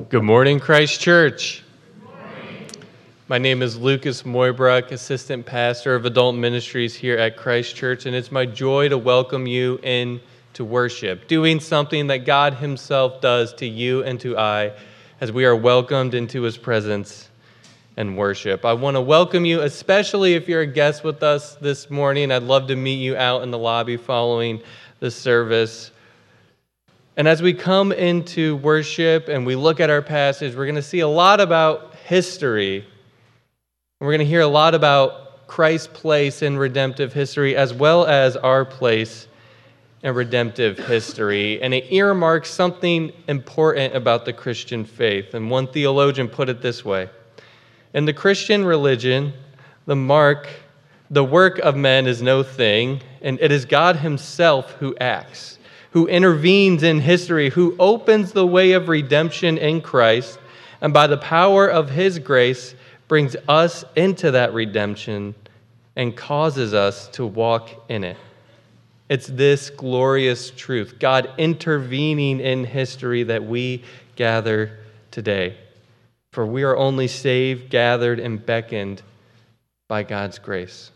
Good morning, Christ Church. My name is Lucas Moybrook, Assistant Pastor of Adult Ministries here at Christ Church, and it's my joy to welcome you in to worship, doing something that God Himself does to you and to I as we are welcomed into His presence and worship. I want to welcome you, especially if you're a guest with us this morning. I'd love to meet you out in the lobby following the service. And as we come into worship and we look at our passage, we're going to see a lot about history. We're going to hear a lot about Christ's place in redemptive history as well as our place in redemptive history. And it earmarks something important about the Christian faith. And one theologian put it this way: in the Christian religion, the work of men is no thing, and it is God Himself who acts, who intervenes in history, who opens the way of redemption in Christ, and by the power of His grace brings us into that redemption and causes us to walk in it. It's this glorious truth, God intervening in history, that we gather today. For we are only saved, gathered, and beckoned by God's grace.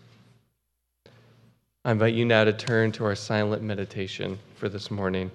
I invite you now to turn to our silent meditation for this morning.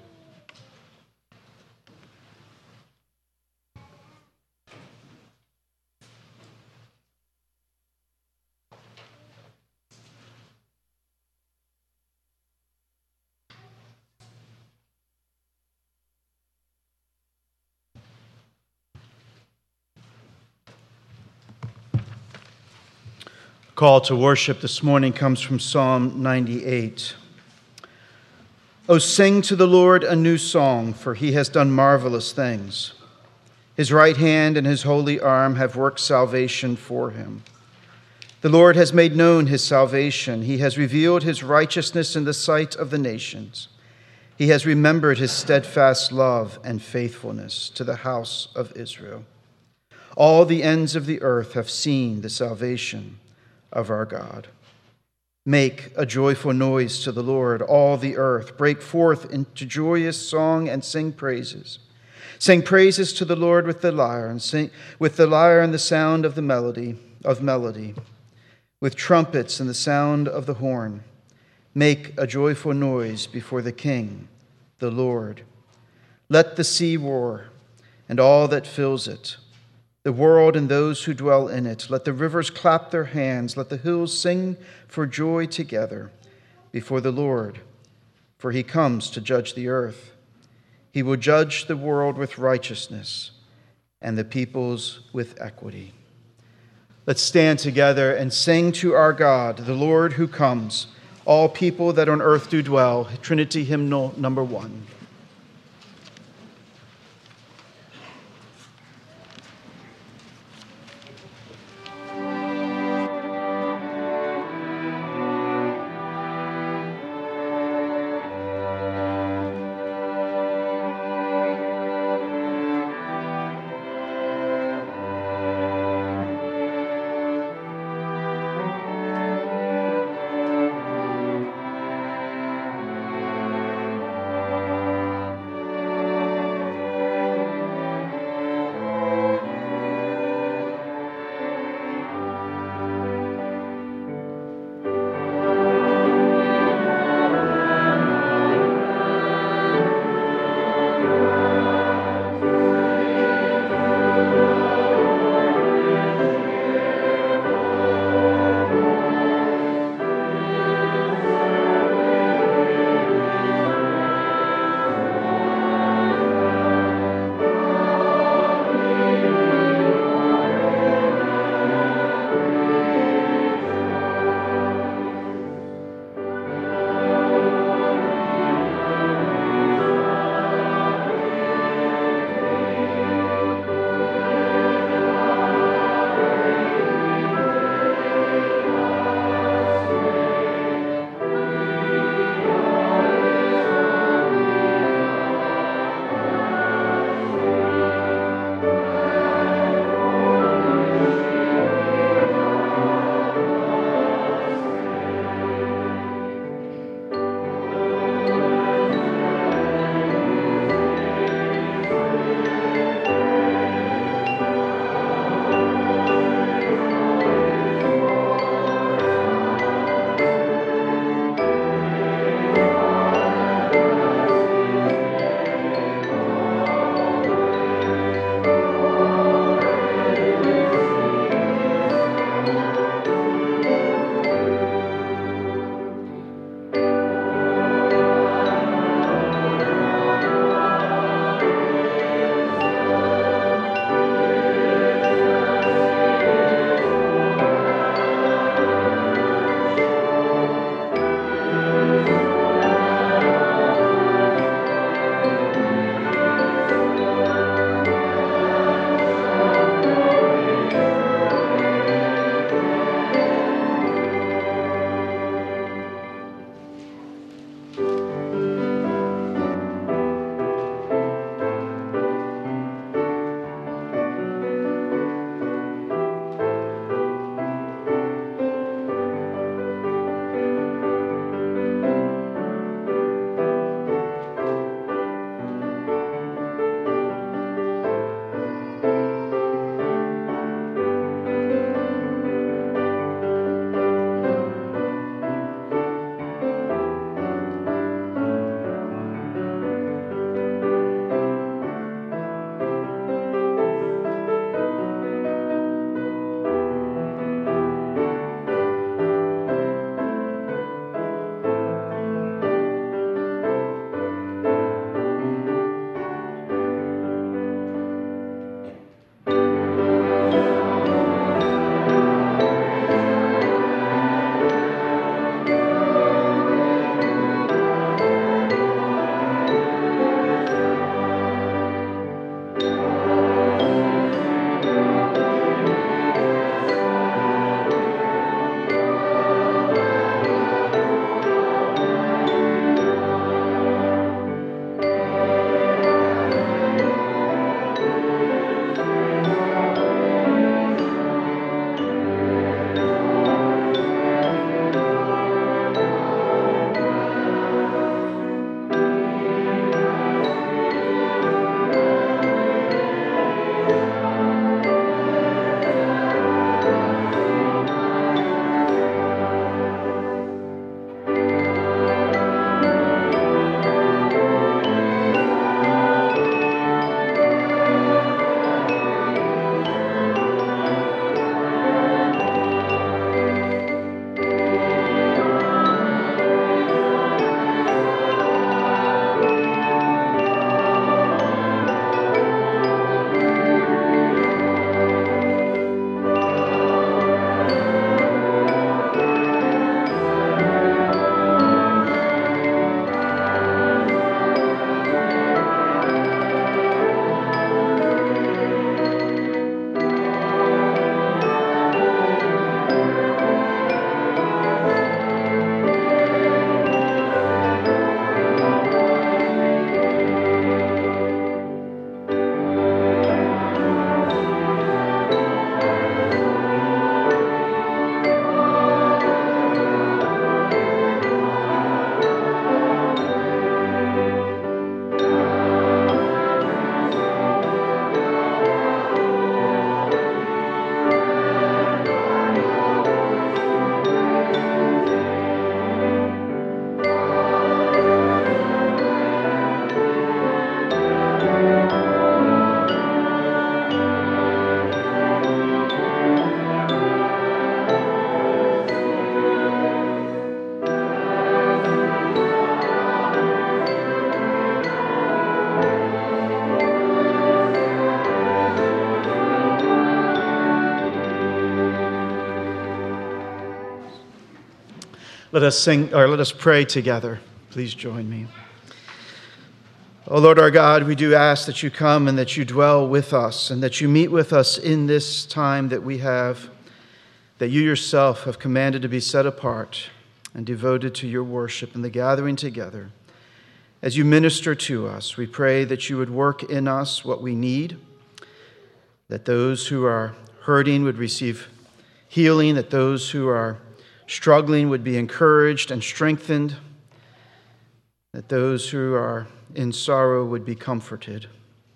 Call to worship this morning comes from Psalm 98. Oh, sing to the Lord a new song, for He has done marvelous things. His right hand and His holy arm have worked salvation for Him. The Lord has made known His salvation. He has revealed His righteousness in the sight of the nations. He has remembered His steadfast love and faithfulness to the house of Israel. All the ends of the earth have seen the salvation of our God. Make a joyful noise to the Lord, all the earth. Break forth into joyous song and sing praises. Sing praises to the Lord with the lyre, and sing with the lyre and the sound of the melody, with trumpets and the sound of the horn. Make a joyful noise before the King, the Lord. Let the sea roar, and all that fills it, the world and those who dwell in it. Let the rivers clap their hands. Let the hills sing for joy together before the Lord, for He comes to judge the earth. He will judge the world with righteousness and the peoples with equity. Let's stand together and sing to our God, the Lord who comes. All people that on earth do dwell. Trinity Hymnal number 1. Let us sing, or let us pray together. Please join me. O Lord our God, we do ask that you come and that you dwell with us and that you meet with us in this time that we have, that you yourself have commanded to be set apart and devoted to your worship and the gathering together. As you minister to us, we pray that you would work in us what we need, that those who are hurting would receive healing, that those who are struggling would be encouraged and strengthened, that those who are in sorrow would be comforted.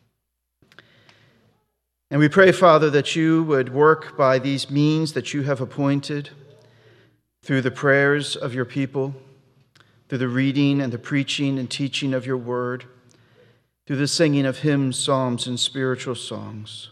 And we pray, Father, that you would work by these means that you have appointed through the prayers of your people, through the reading and the preaching and teaching of your word, through the singing of hymns, psalms, and spiritual songs.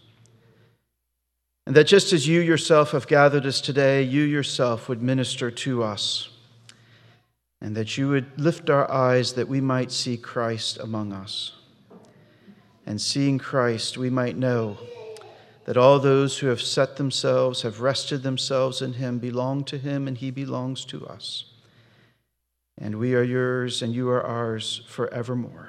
And that just as you yourself have gathered us today, you yourself would minister to us, and that you would lift our eyes that we might see Christ among us. And seeing Christ, we might know that all those who have set themselves, have rested themselves in him, belong to him, and he belongs to us. And we are yours, and you are ours forevermore.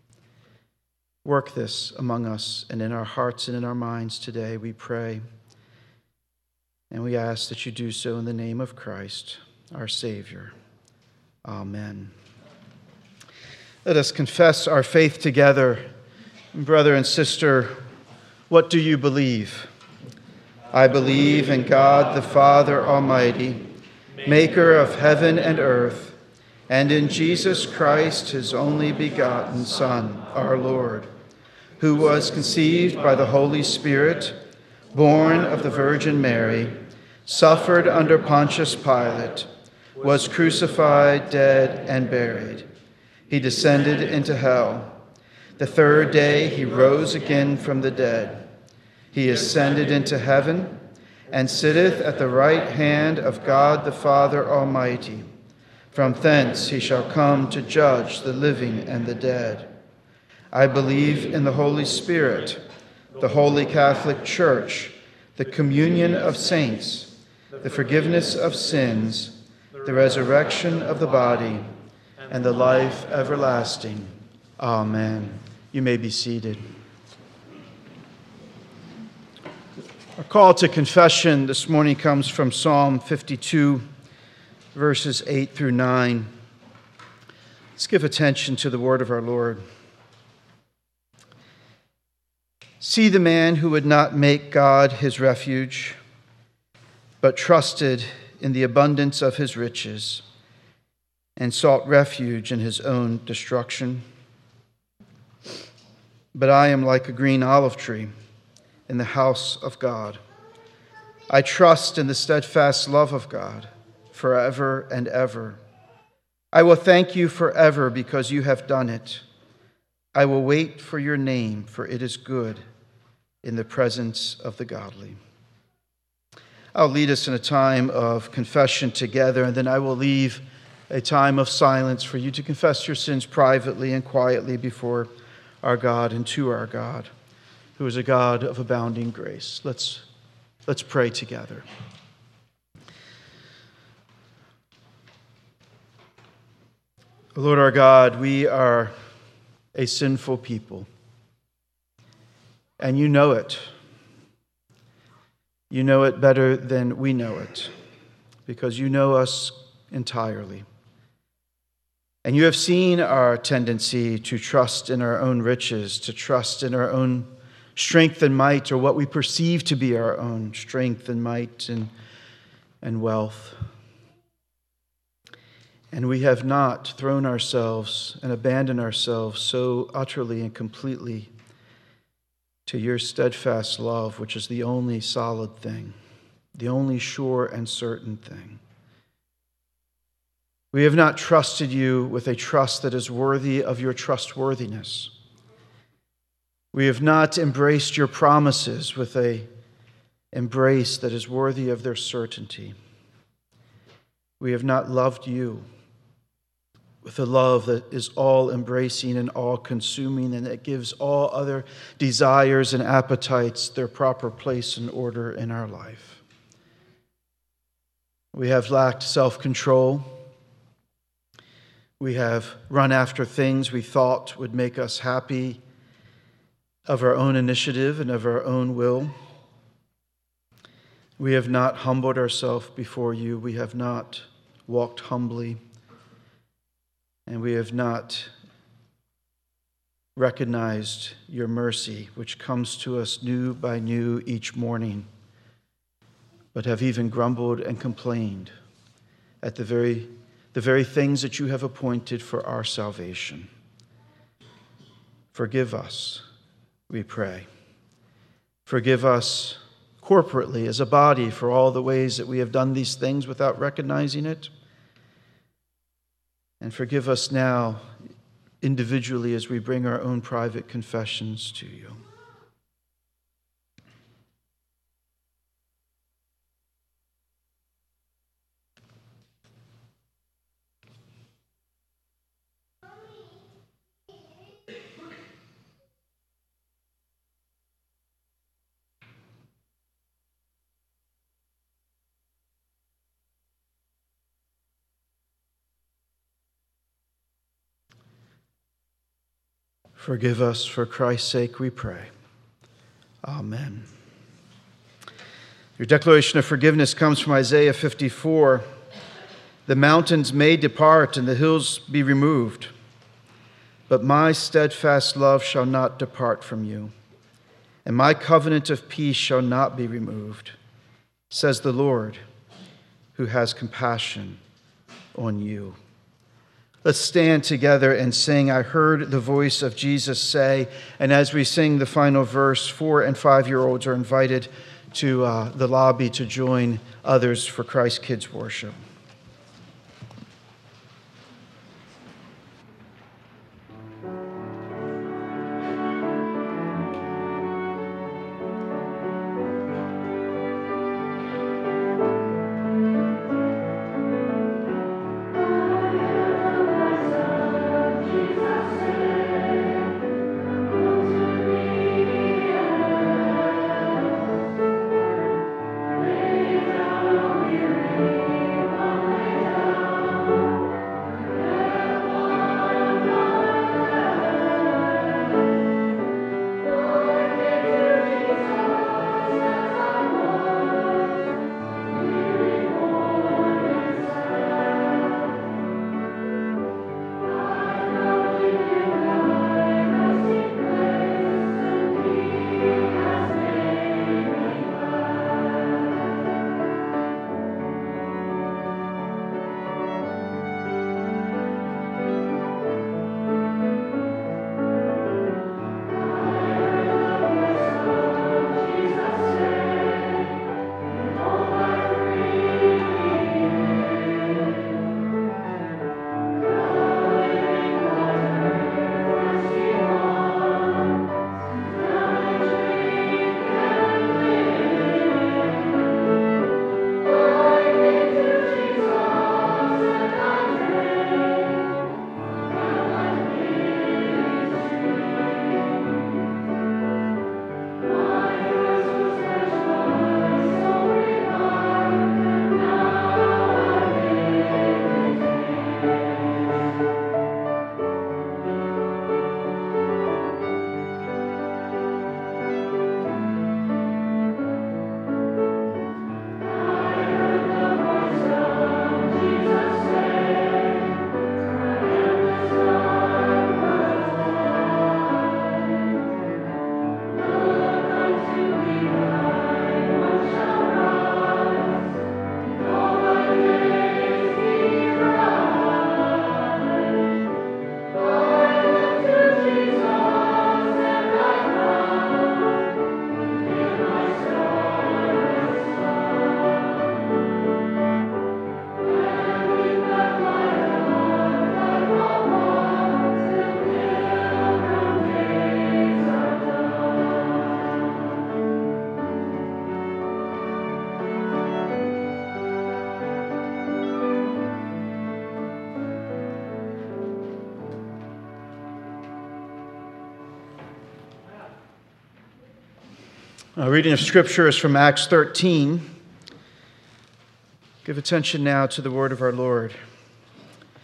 Work this among us and in our hearts and in our minds today, we pray. And we ask that you do so in the name of Christ, our Savior. Amen. Let us confess our faith together. Brother and sister, what do you believe? I believe in God the Father Almighty, maker of heaven and earth, and in Jesus Christ, his only begotten Son, our Lord, who was conceived by the Holy Spirit, born of the Virgin Mary, suffered under Pontius Pilate, was crucified, dead, and buried. He descended into hell. The third day he rose again from the dead. He ascended into heaven and sitteth at the right hand of God the Father Almighty. From thence he shall come to judge the living and the dead. I believe in the Holy Spirit, the Holy Catholic Church, the communion of saints, the forgiveness of sins, the resurrection of the body, and the life everlasting. Amen. You may be seated. Our call to confession this morning comes from Psalm 52, verses 8 through 9. Let's give attention to the word of our Lord. See the man who would not make God his refuge, but trusted in the abundance of his riches, and sought refuge in his own destruction. But I am like a green olive tree in the house of God. I trust in the steadfast love of God forever and ever. I will thank you forever because you have done it. I will wait for your name, for it is good in the presence of the godly. I'll lead us in a time of confession together, and then I will leave a time of silence for you to confess your sins privately and quietly before our God and to our God, who is a God of abounding grace. Let's pray together. Lord our God, we are a sinful people, and you know it. You know it better than we know it, because you know us entirely. And you have seen our tendency to trust in our own riches, to trust in our own strength and might, or what we perceive to be our own strength and might and wealth. And we have not thrown ourselves and abandoned ourselves so utterly and completely to your steadfast love, which is the only solid thing, the only sure and certain thing. We have not trusted you with a trust that is worthy of your trustworthiness. We have not embraced your promises with an embrace that is worthy of their certainty. We have not loved you with a love that is all-embracing and all-consuming, and that gives all other desires and appetites their proper place and order in our life. We have lacked self-control. We have run after things we thought would make us happy of our own initiative and of our own will. We have not humbled ourselves before you. We have not walked humbly. And we have not recognized your mercy, which comes to us new by new each morning, but have even grumbled and complained at the very things that you have appointed for our salvation. Forgive us, we pray. Forgive us corporately as a body for all the ways that we have done these things without recognizing it. And forgive us now individually as we bring our own private confessions to you. Forgive us for Christ's sake, we pray. Amen. Your declaration of forgiveness comes from Isaiah 54. The mountains may depart and the hills be removed, but my steadfast love shall not depart from you, and my covenant of peace shall not be removed, says the Lord, who has compassion on you. Let's stand together and sing, I heard the voice of Jesus say. And as we sing the final verse, 4- and 5-year-olds are invited to the lobby to join others for Christ Kids Worship. A reading of Scripture is from Acts 13. Give attention now to the word of our Lord.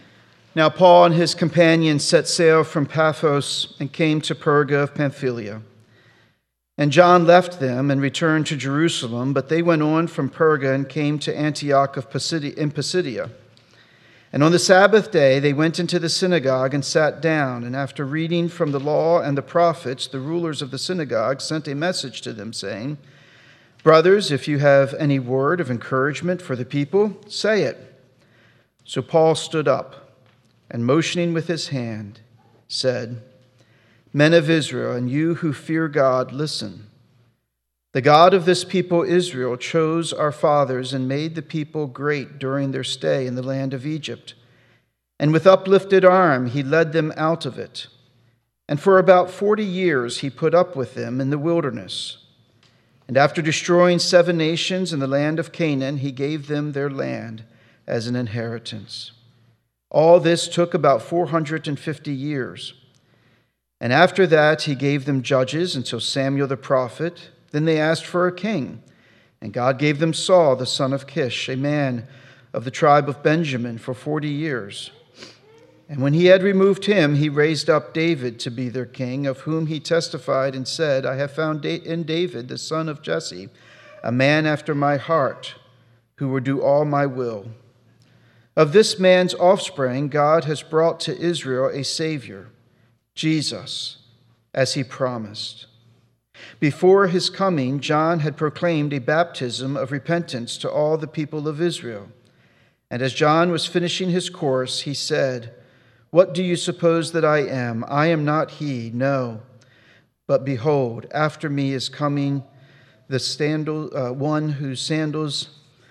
Now Paul and his companions set sail from Paphos and came to Perga of Pamphylia. And John left them and returned to Jerusalem, but they went on from Perga and came to Antioch in Pisidia. And on the Sabbath day they went into the synagogue and sat down, and after reading from the law and the prophets, the rulers of the synagogue sent a message to them, saying, "Brothers, if you have any word of encouragement for the people, say it." So Paul stood up, and motioning with his hand, said, "Men of Israel, and you who fear God, listen. The God of this people Israel chose our fathers and made the people great during their stay in the land of Egypt. And with uplifted arm he led them out of it. And for about 40 years he put up with them in the wilderness. And after destroying 7 nations in the land of Canaan, he gave them their land as an inheritance. All this took about 450 years. And after that he gave them judges until Samuel the prophet. Then they asked for a king, and God gave them Saul, the son of Kish, a man of the tribe of Benjamin, for 40 years. And when he had removed him, he raised up David to be their king, of whom he testified and said, I have found in David, the son of Jesse, a man after my heart, who will do all my will. Of this man's offspring, God has brought to Israel a Savior, Jesus, as he promised. Before his coming, John had proclaimed a baptism of repentance to all the people of Israel. And as John was finishing his course, he said, What do you suppose that I am? I am not he, no. But behold, after me is coming one whose sandals,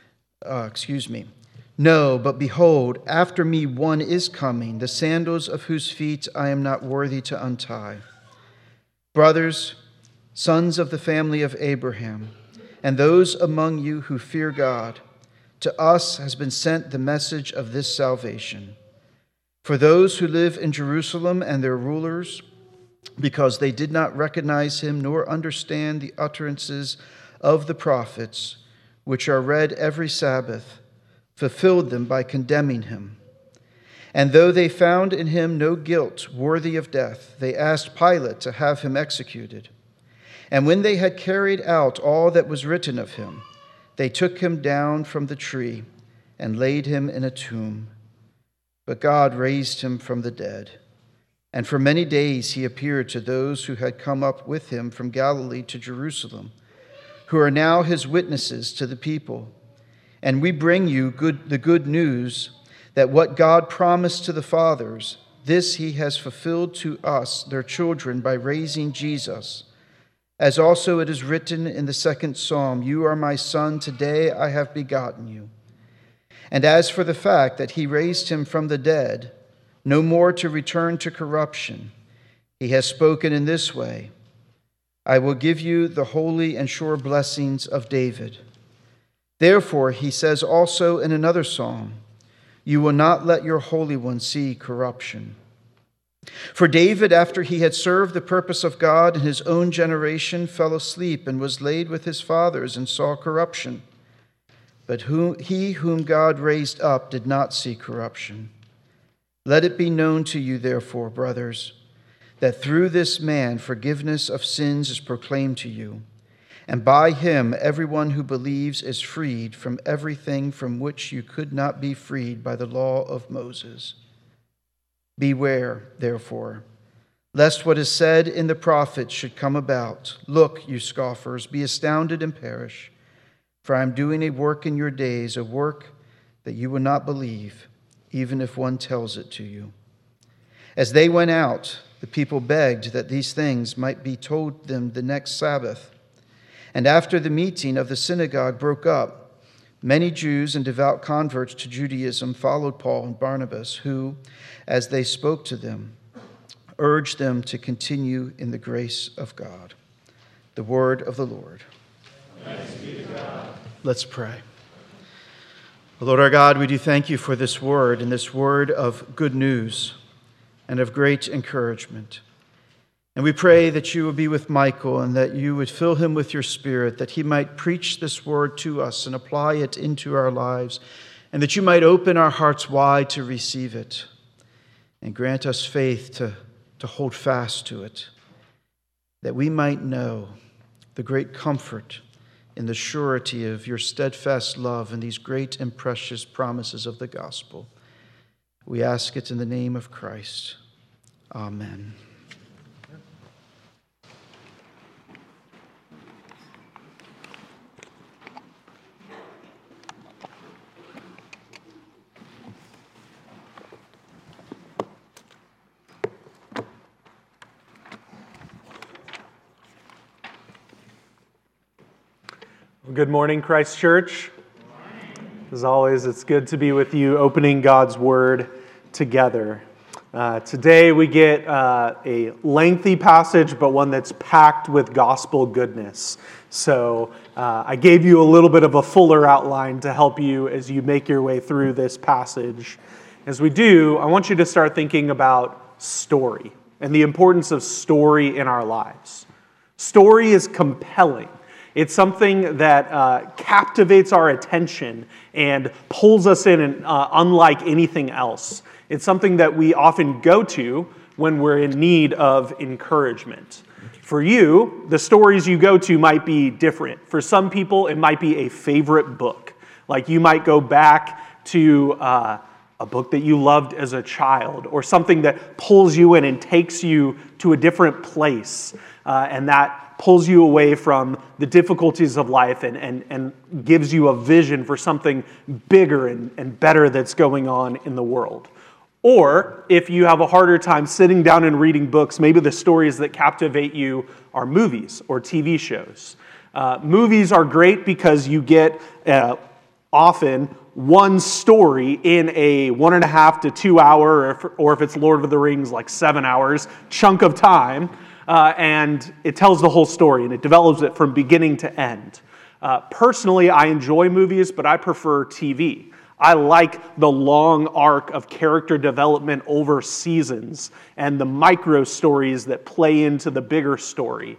No, but behold, after me one is coming, the sandals of whose feet I am not worthy to untie. Brothers, sons of the family of Abraham, and those among you who fear God, to us has been sent the message of this salvation. For those who live in Jerusalem and their rulers, because they did not recognize him nor understand the utterances of the prophets, which are read every Sabbath, fulfilled them by condemning him. And though they found in him no guilt worthy of death, they asked Pilate to have him executed. And when they had carried out all that was written of him, they took him down from the tree and laid him in a tomb. But God raised him from the dead. And for many days he appeared to those who had come up with him from Galilee to Jerusalem, who are now his witnesses to the people. And we bring you the good news that what God promised to the fathers, this he has fulfilled to us, their children, by raising Jesus. As also it is written in the 2nd Psalm, You are my son, today I have begotten you. And as for the fact that he raised him from the dead, no more to return to corruption, he has spoken in this way, I will give you the holy and sure blessings of David. Therefore, he says also in another psalm, You will not let your Holy One see corruption. For David, after he had served the purpose of God in his own generation, fell asleep and was laid with his fathers and saw corruption. But he whom God raised up did not see corruption. Let it be known to you, therefore, brothers, that through this man forgiveness of sins is proclaimed to you, and by him everyone who believes is freed from everything from which you could not be freed by the law of Moses. Beware, therefore, lest what is said in the prophets should come about. Look, you scoffers, be astounded and perish, for I am doing a work in your days, a work that you will not believe, even if one tells it to you. As they went out, the people begged that these things might be told them the next Sabbath. And after the meeting of the synagogue broke up, many Jews and devout converts to Judaism followed Paul and Barnabas, who, as they spoke to them, urged them to continue in the grace of God. The word of the Lord. Thanks be to God. Let's pray. Lord our God, we do thank you for this word and this word of good news and of great encouragement. And we pray that you will be with Michael and that you would fill him with your Spirit, that he might preach this word to us and apply it into our lives, and that you might open our hearts wide to receive it. and grant us faith to hold fast to it, that we might know the great comfort in the surety of your steadfast love and these great and precious promises of the gospel. We ask it in the name of Christ. Amen. Good morning, Christ Church. As always, it's good to be with you, opening God's Word together. Today we get a lengthy passage, but one that's packed with gospel goodness. So I gave you a little bit of a fuller outline to help you as you make your way through this passage. As we do, I want you to start thinking about story and the importance of story in our lives. Story is compelling. It's something that captivates our attention and pulls us in unlike anything else. It's something that we often go to when we're in need of encouragement. For you, the stories you go to might be different. For some people, it might be a favorite book. Like you might go back to a book that you loved as a child, or something that pulls you in and takes you to a different place, and that pulls you away from the difficulties of life and gives you a vision for something bigger and better that's going on in the world. Or if you have a harder time sitting down and reading books, maybe the stories that captivate you are movies or TV shows. Movies are great because you get often one story in a 1.5 to 2 hour, or if it's Lord of the Rings, like 7 hours chunk of time. And it tells the whole story, and it develops it from beginning to end. Personally, I enjoy movies, but I prefer TV. I like the long arc of character development over seasons and the micro stories that play into the bigger story.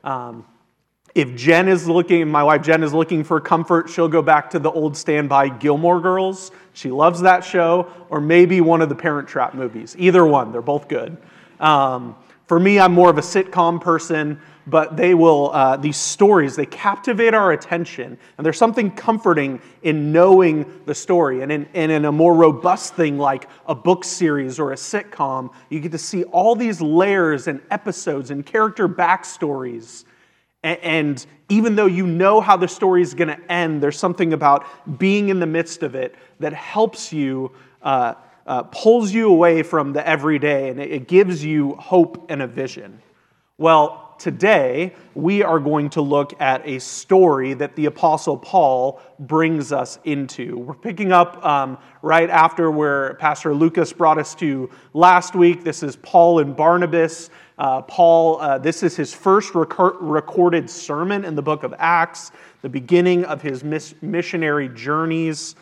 If my wife Jen is looking for comfort, she'll go back to the old standby Gilmore Girls. She loves that show, or maybe one of the Parent Trap movies. Either one, they're both good. For me, I'm more of a sitcom person, but these stories, they captivate our attention. And there's something comforting in knowing the story. And in a more robust thing like a book series or a sitcom, you get to see all these layers and episodes and character backstories. And even though you know how the story is going to end, there's something about being in the midst of it that helps you pulls you away from the everyday, and it gives you hope and a vision. Well, today we are going to look at a story that the Apostle Paul brings us into. We're picking up right after where Pastor Lucas brought us to last week. This is Paul and Barnabas. This is his first recorded sermon in the book of Acts, the beginning of his missionary journeys.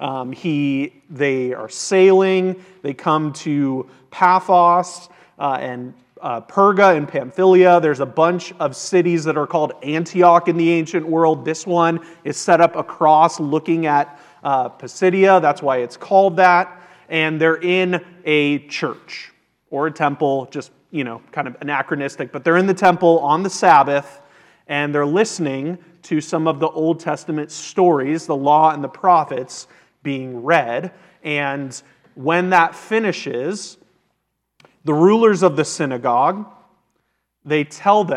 They are sailing. They come to Paphos and Perga and Pamphylia. There's a bunch of cities that are called Antioch in the ancient world. This one is set up across looking at Pisidia. That's why it's called that. And they're in a church or a temple, just, kind of anachronistic. But they're in the temple on the Sabbath, and they're listening to some of the Old Testament stories, the law and the prophets, being read. And when that finishes, the rulers of the synagogue, they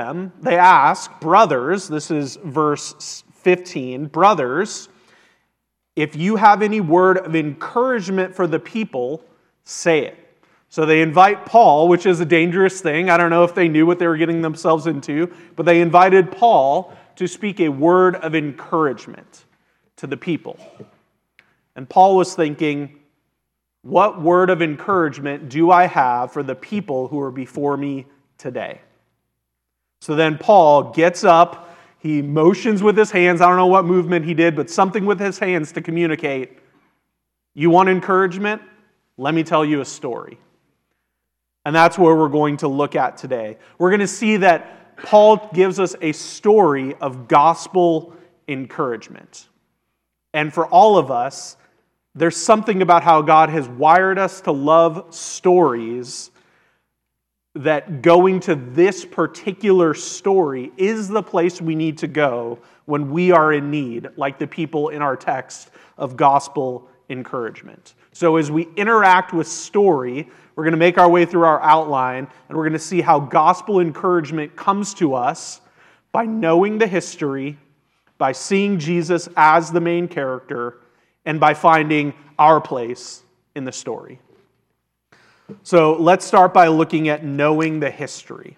ask, brothers, this is verse 15, brothers, if you have any word of encouragement for the people, say it. So they invite Paul, which is a dangerous thing. I don't know if they knew what they were getting themselves into, but they invited Paul to speak a word of encouragement to the people. And Paul was thinking, what word of encouragement do I have for the people who are before me today? So then Paul gets up, he motions with his hands. I don't know what movement he did, but something with his hands to communicate. You want encouragement? Let me tell you a story. And that's where we're going to look at today. We're going to see that Paul gives us a story of gospel encouragement. And for all of us, there's something about how God has wired us to love stories that going to this particular story is the place we need to go when we are in need, like the people in our text of gospel encouragement. So as we interact with story, we're going to make our way through our outline, and we're going to see how gospel encouragement comes to us by knowing the history, by seeing Jesus as the main character, and by finding our place in the story. So let's start by looking at knowing the history.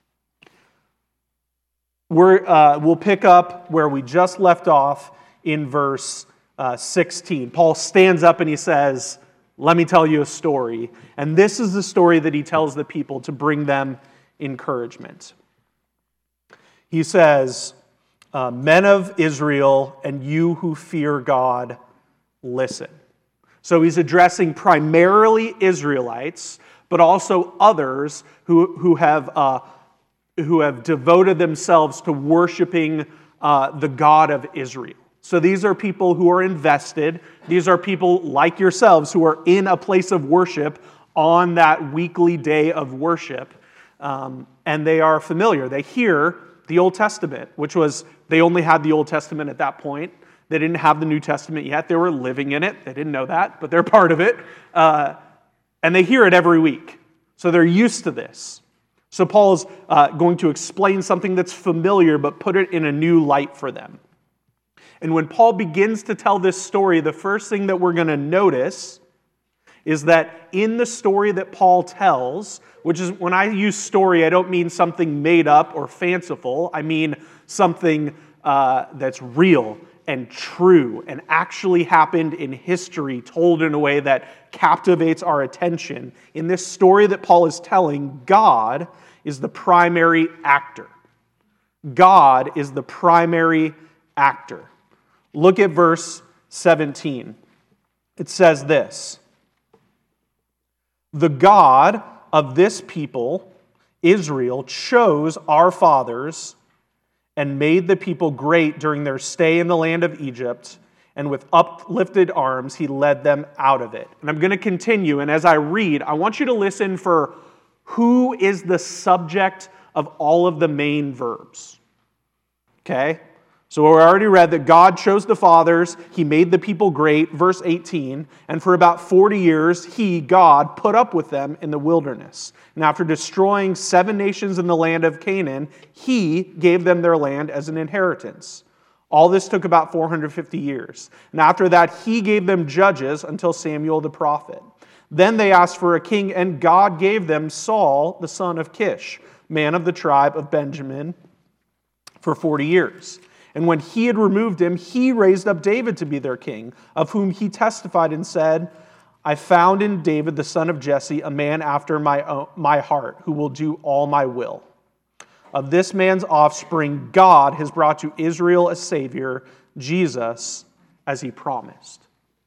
We'll pick up where we just left off in verse 16. Paul stands up and he says, "Let me tell you a story." And this is the story that he tells the people to bring them encouragement. He says, "Men of Israel, and you who fear God, listen." So he's addressing primarily Israelites, but also others who have devoted themselves to worshiping the God of Israel. So these are people who are invested. These are people like yourselves who are in a place of worship on that weekly day of worship. And they are familiar. They hear the Old Testament, which was, they only had the Old Testament at that point. They didn't have the New Testament yet. They were living in it. They didn't know that, but they're part of it. And they hear it every week. So they're used to this. So Paul's going to explain something that's familiar, but put it in a new light for them. And when Paul begins to tell this story, the first thing that we're going to notice is that in the story that Paul tells, which is, when I use story, I don't mean something made up or fanciful. I mean something that's real and true and actually happened in history, told in a way that captivates our attention. In this story that Paul is telling, God is the primary actor. God is the primary actor. Look at verse 17. It says this: "The God of this people, Israel, chose our fathers and made the people great during their stay in the land of Egypt, and with uplifted arms he led them out of it." And I'm going to continue, and as I read, I want you to listen for who is the subject of all of the main verbs. Okay? So we already read that God chose the fathers, he made the people great, verse 18, and for about 40 years he, God, put up with them in the wilderness. And after destroying 7 nations in the land of Canaan, he gave them their land as an inheritance. All this took about 450 years. And after that he gave them judges until Samuel the prophet. Then they asked for a king, and God gave them Saul, the son of Kish, man of the tribe of Benjamin, for 40 years. And when he had removed him, he raised up David to be their king, of whom he testified and said, "I found in David the son of Jesse a man after my heart, who will do all my will." Of this man's offspring, God has brought to Israel a Savior, Jesus, as he promised.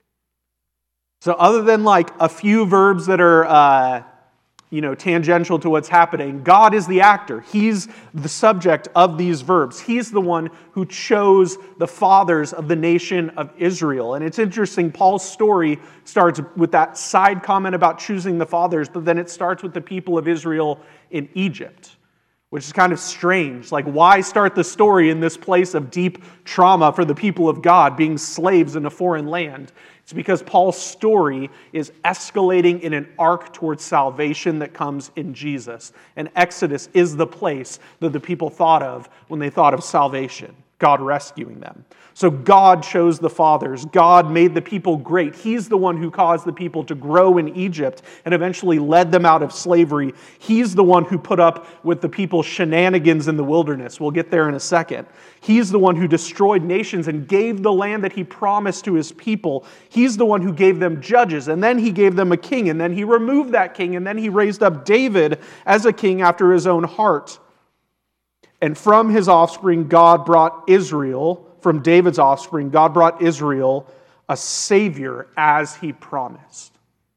So other than like a few verbs that are tangential to what's happening, God is the actor. He's the subject of these verbs. He's the one who chose the fathers of the nation of Israel. And it's interesting, Paul's story starts with that side comment about choosing the fathers, but then it starts with the people of Israel in Egypt, which is kind of strange. Like, why start the story in this place of deep trauma for the people of God, being slaves in a foreign land? It's because Paul's story is escalating in an arc towards salvation that comes in Jesus. And Exodus is the place that the people thought of when they thought of salvation, God rescuing them. So God chose the fathers. God made the people great. He's the one who caused the people to grow in Egypt and eventually led them out of slavery. He's the one who put up with the people's shenanigans in the wilderness. We'll get there in a second. He's the one who destroyed nations and gave the land that he promised to his people. He's the one who gave them judges, and then he gave them a king, and then he removed that king, and then he raised up David as a king after his own heart. And from his offspring, God brought Israel, from David's offspring, God brought Israel a Savior as he promised.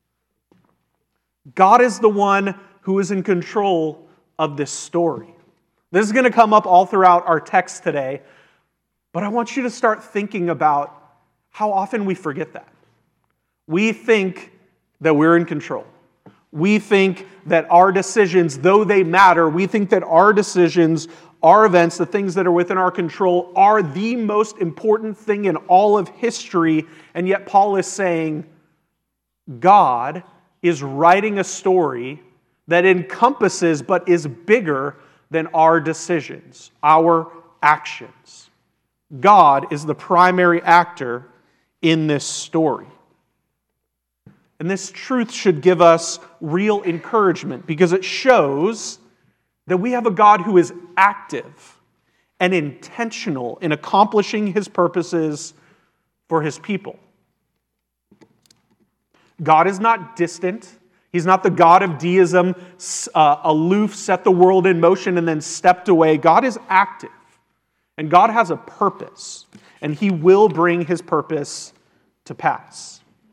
God is the one who is in control of this story. This is going to come up all throughout our text today, but I want you to start thinking about how often we forget that. We think that we're in control. We think that our decisions, though they matter, we think that our decisions, our events, the things that are within our control, are the most important thing in all of history. And yet Paul is saying God is writing a story that encompasses but is bigger than our decisions, our actions. God is the primary actor in this story. And this truth should give us real encouragement because it shows that we have a God who is active and intentional in accomplishing His purposes for His people. God is not distant. He's not the God of deism, aloof, set the world in motion, and then stepped away. God is active, and God has a purpose, and He will bring His purpose to pass.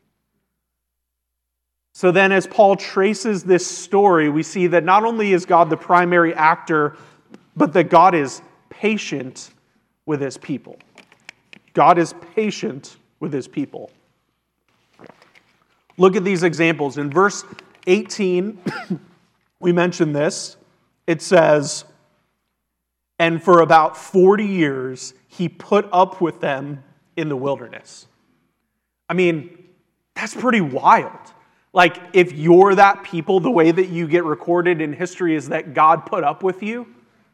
So then, as Paul traces this story, we see that not only is God the primary actor, but that God is patient with His people. God is patient with His people. Look at these examples. In verse 18, we mentioned this. It says, "And for about 40 years, He put up with them in the wilderness." I mean, that's pretty wild. Like, if you're that people, the way that you get recorded in history is that God put up with you.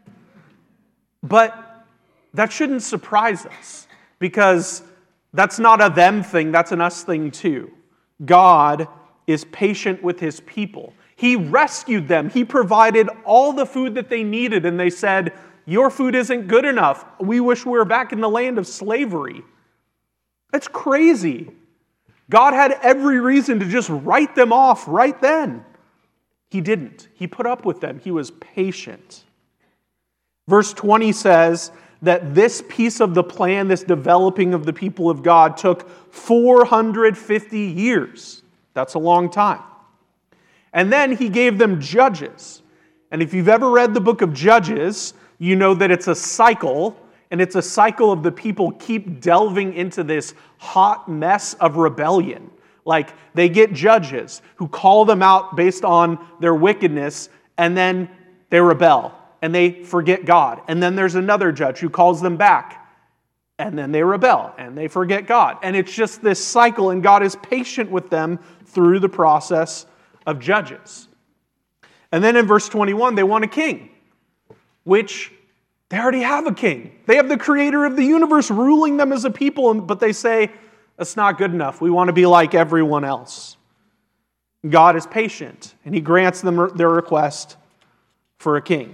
But that shouldn't surprise us, because that's not a them thing, that's an us thing too. God is patient with His people. He rescued them. He provided all the food that they needed, and they said, "Your food isn't good enough. We wish we were back in the land of slavery." That's crazy. God had every reason to just write them off right then. He didn't. He put up with them. He was patient. Verse 20 says that this piece of the plan, this developing of the people of God, took 450 years. That's a long time. And then He gave them judges. And if you've ever read the book of Judges, you know that it's a cycle. And it's a cycle of the people keep delving into this hot mess of rebellion. Like, they get judges who call them out based on their wickedness, and then they rebel, and they forget God. And then there's another judge who calls them back, and then they rebel, and they forget God. And it's just this cycle, and God is patient with them through the process of judges. And then in verse 21, they want a king, which they already have a king. They have the creator of the universe ruling them as a people, but they say, that's not good enough. We want to be like everyone else. God is patient, and He grants them their request for a king.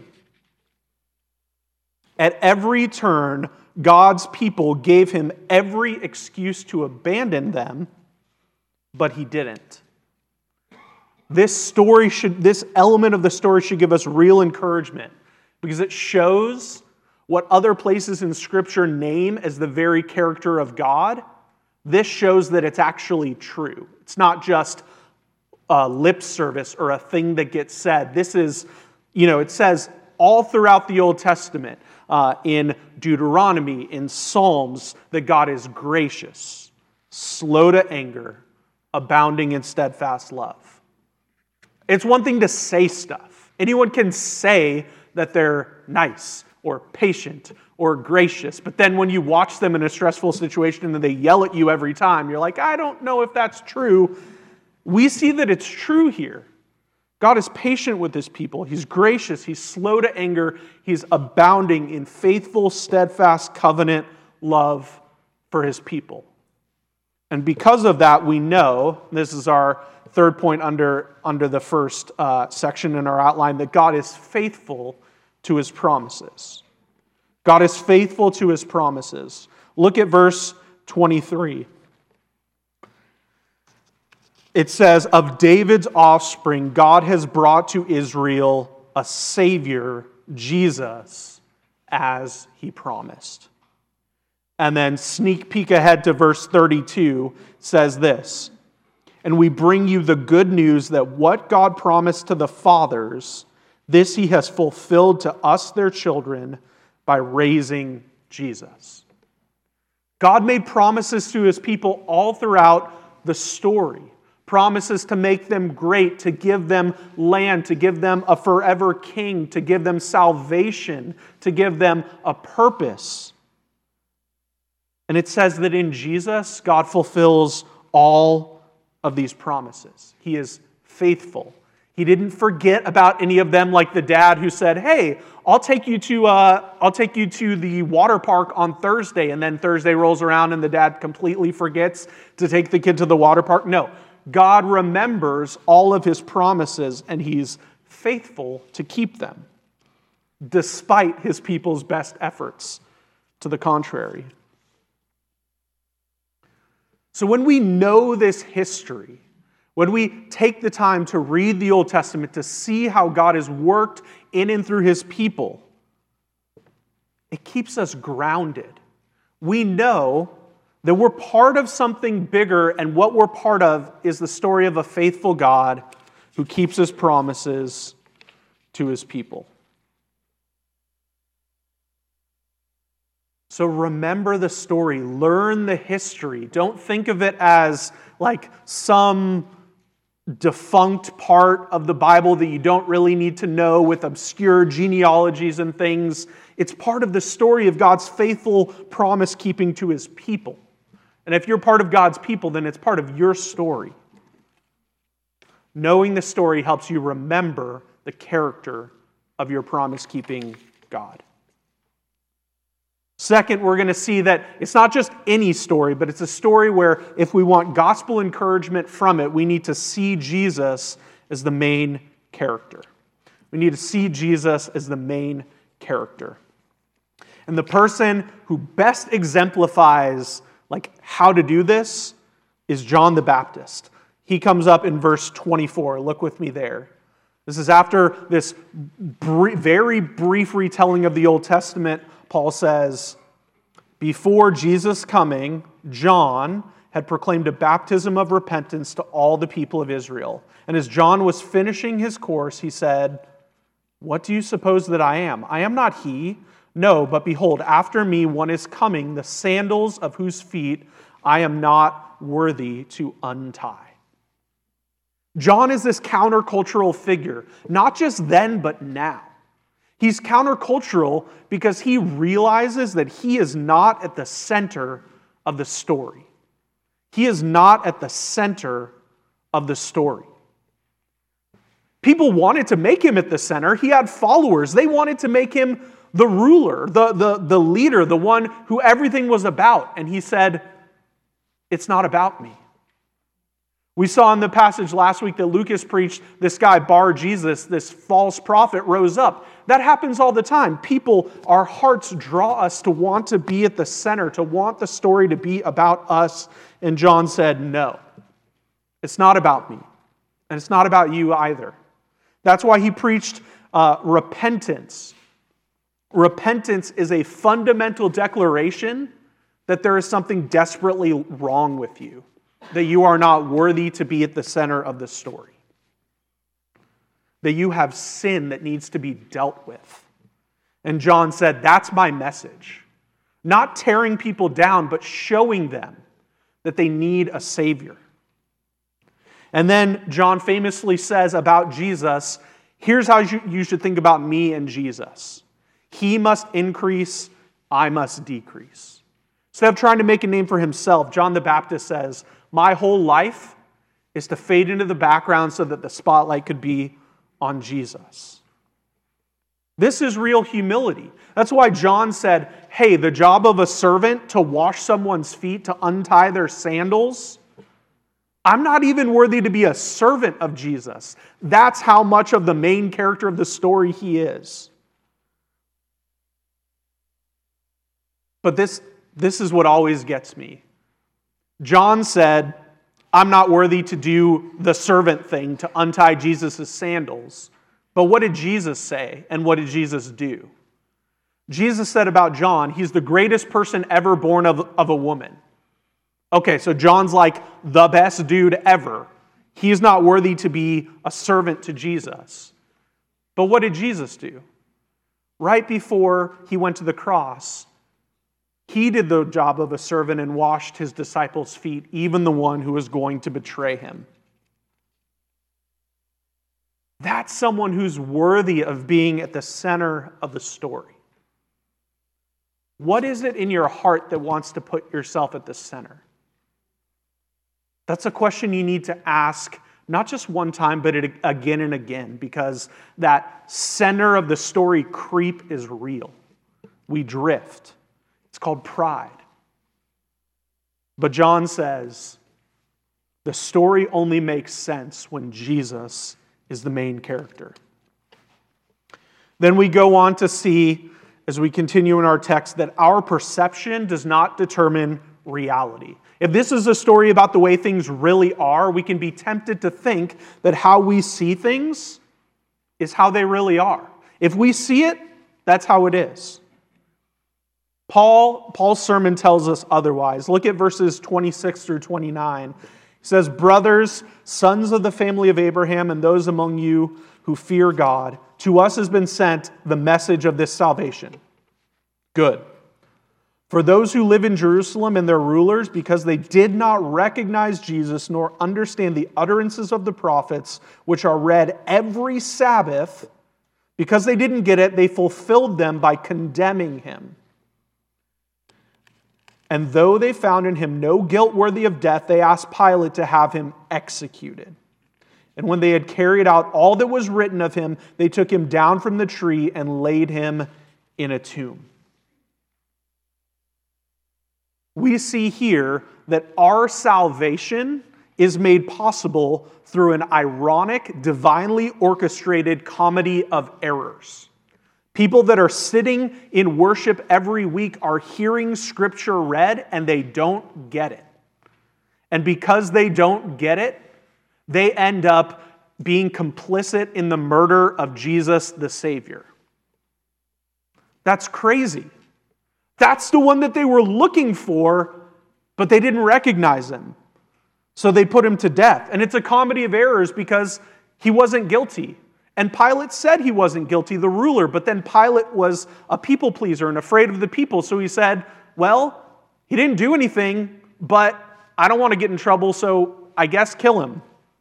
At every turn, God's people gave Him every excuse to abandon them, but He didn't. This element of the story should give us real encouragement, because it shows what other places in Scripture name as the very character of God. This shows that it's actually true. It's not just a lip service or a thing that gets said. This is, it says all throughout the Old Testament, in Deuteronomy, in Psalms, that God is gracious, slow to anger, abounding in steadfast love. It's one thing to say stuff. Anyone can say that they're nice or patient or gracious, but then when you watch them in a stressful situation and they yell at you every time, you're like, I don't know if that's true. We see that it's true here. God is patient with His people. He's gracious. He's slow to anger. He's abounding in faithful, steadfast covenant love for His people. And because of that, we know, this is our third point under the first section in our outline, that God is faithful to His promises. God is faithful to His promises. Look at verse 23. It says, "Of David's offspring, God has brought to Israel a Savior, Jesus, as He promised." And then sneak peek ahead to verse 32 says this, "And we bring you the good news that what God promised to the fathers, this He has fulfilled to us, their children, by raising Jesus." God made promises to His people all throughout the story. Promises to make them great, to give them land, to give them a forever king, to give them salvation, to give them a purpose. And it says that in Jesus, God fulfills all of these promises. He is faithful. He didn't forget about any of them, like the dad who said, "Hey, I'll take you to the water park on Thursday," and then Thursday rolls around and the dad completely forgets to take the kid to the water park. No, God remembers all of his promises, and he's faithful to keep them, despite his people's best efforts to the contrary. So when we know this history, when we take the time to read the Old Testament, to see how God has worked in and through his people, it keeps us grounded. We know that we're part of something bigger, and what we're part of is the story of a faithful God who keeps his promises to his people. So remember the story, learn the history. Don't think of it as like some defunct part of the Bible that you don't really need to know with obscure genealogies and things. It's part of the story of God's faithful promise keeping to his people. And if you're part of God's people, then it's part of your story. Knowing the story helps you remember the character of your promise-keeping God. Second, we're going to see that it's not just any story, but it's a story where if we want gospel encouragement from it, we need to see Jesus as the main character. We need to see Jesus as the main character. And the person who best exemplifies how to do this is John the Baptist. He comes up in verse 24. Look with me there. This is after this very brief retelling of the Old Testament. Paul says, "Before Jesus' coming, John had proclaimed a baptism of repentance to all the people of Israel. And as John was finishing his course, he said, 'What do you suppose that I am? I am not he. No, but behold, after me one is coming, the sandals of whose feet I am not worthy to untie.'" John is this countercultural figure, not just then, but now. He's countercultural because he realizes that he is not at the center of the story. He is not at the center of the story. People wanted to make him at the center. He had followers. They wanted to make him the ruler, the leader, the one who everything was about. And he said, "It's not about me." We saw in the passage last week that Lucas preached, this guy Bar Jesus, this false prophet, rose up. That happens all the time. People, our hearts draw us to want to be at the center, to want the story to be about us. And John said, "No, it's not about me. And it's not about you either." That's why he preached repentance. Repentance is a fundamental declaration that there is something desperately wrong with you, that you are not worthy to be at the center of the story, that you have sin that needs to be dealt with. And John said, that's my message. Not tearing people down, but showing them that they need a Savior. And then John famously says about Jesus, here's how you should think about me and Jesus. He must increase, I must decrease. Instead of trying to make a name for himself, John the Baptist says, my whole life is to fade into the background so that the spotlight could be on Jesus. This is real humility. That's why John said, hey, the job of a servant to wash someone's feet, to untie their sandals, I'm not even worthy to be a servant of Jesus. That's how much of the main character of the story he is. But this is what always gets me. John said, I'm not worthy to do the servant thing, to untie Jesus' sandals. But what did Jesus say, and what did Jesus do? Jesus said about John, he's the greatest person ever born of a woman. Okay, so John's like the best dude ever. He's not worthy to be a servant to Jesus. But what did Jesus do? Right before he went to the cross, He did the job of a servant and washed his disciples' feet, even the one who was going to betray him. That's someone who's worthy of being at the center of the story. What is it in your heart that wants to put yourself at the center? That's a question you need to ask, not just one time, but again and again, because that center of the story creep is real. We drift. It's called pride. But John says, the story only makes sense when Jesus is the main character. Then we go on to see, as we continue in our text, that our perception does not determine reality. If this is a story about the way things really are, we can be tempted to think that how we see things is how they really are. If we see it, that's how it is. Paul's sermon tells us otherwise. Look at verses 26 through 29. He says, "Brothers, sons of the family of Abraham, and those among you who fear God, to us has been sent the message of this salvation. Good. For those who live in Jerusalem and their rulers, because they did not recognize Jesus nor understand the utterances of the prophets, which are read every Sabbath, because they didn't get it, they fulfilled them by condemning him. And though they found in him no guilt worthy of death, they asked Pilate to have him executed. And when they had carried out all that was written of him, they took him down from the tree and laid him in a tomb." We see here that our salvation is made possible through an ironic, divinely orchestrated comedy of errors. People that are sitting in worship every week are hearing Scripture read and they don't get it. And because they don't get it, they end up being complicit in the murder of Jesus the Savior. That's crazy. That's the one that they were looking for, but they didn't recognize him. So they put him to death. And it's a comedy of errors because he wasn't guilty. And Pilate said he wasn't guilty, the ruler, but then Pilate was a people pleaser and afraid of the people. So he said, well, he didn't do anything, but I don't want to get in trouble, so I guess kill him.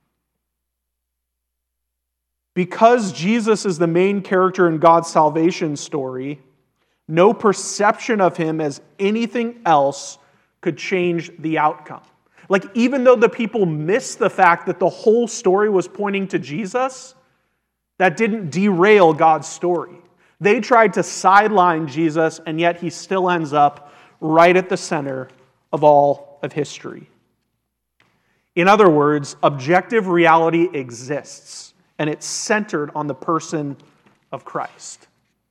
Because Jesus is the main character in God's salvation story, no perception of him as anything else could change the outcome. Like, even though the people missed the fact that the whole story was pointing to Jesus, that didn't derail God's story. They tried to sideline Jesus, and yet he still ends up right at the center of all of history. In other words, objective reality exists, and it's centered on the person of Christ.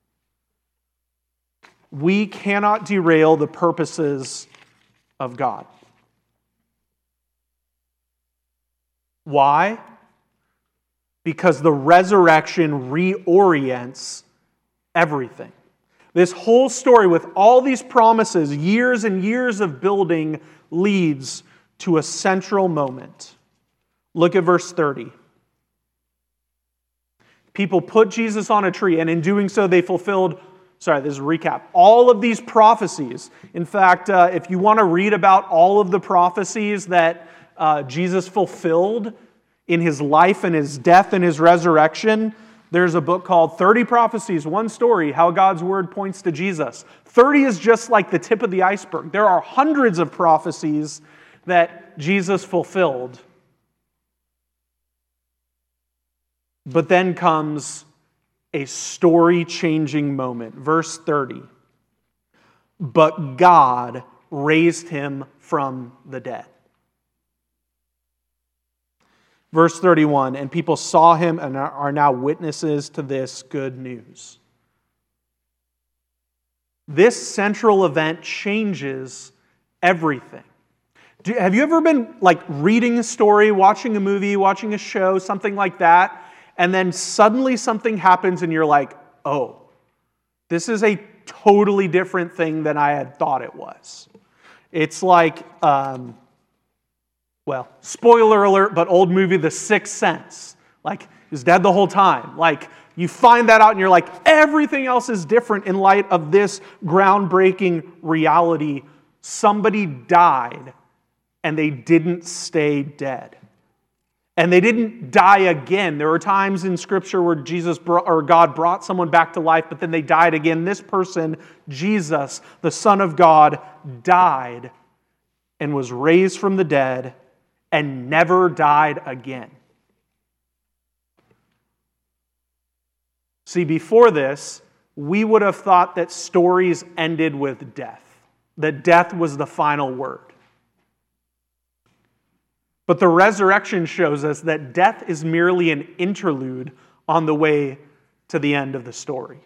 We cannot derail the purposes of God. Why? Because the resurrection reorients everything. This whole story with all these promises, years and years of building, leads to a central moment. Look at verse 30. People put Jesus on a tree, and in doing so they fulfilled, this is a recap, all of these prophecies. In fact, if you want to read about all of the prophecies that Jesus fulfilled in his life and his death and his resurrection, there's a book called 30 Prophecies, One Story, How God's Word Points to Jesus. 30 is just like the tip of the iceberg. There are hundreds of prophecies that Jesus fulfilled. But then comes a story-changing moment. Verse 30. But God raised him from the dead. Verse 31, and people saw him and are now witnesses to this good news. This central event changes everything. Have you ever been reading a story, watching a movie, watching a show, something like that, and then suddenly something happens and you're like, oh, this is a totally different thing than I had thought it was. It's like, spoiler alert, but old movie, The Sixth Sense. He was dead the whole time. You find that out and you're like, everything else is different in light of this groundbreaking reality. Somebody died and they didn't stay dead. And they didn't die again. There were times in Scripture where God brought someone back to life, but then they died again. This person, Jesus, the Son of God, died and was raised from the dead and never died again. See, before this, we would have thought that stories ended with death, that death was the final word. But the resurrection shows us that death is merely an interlude on the way to the end of the story.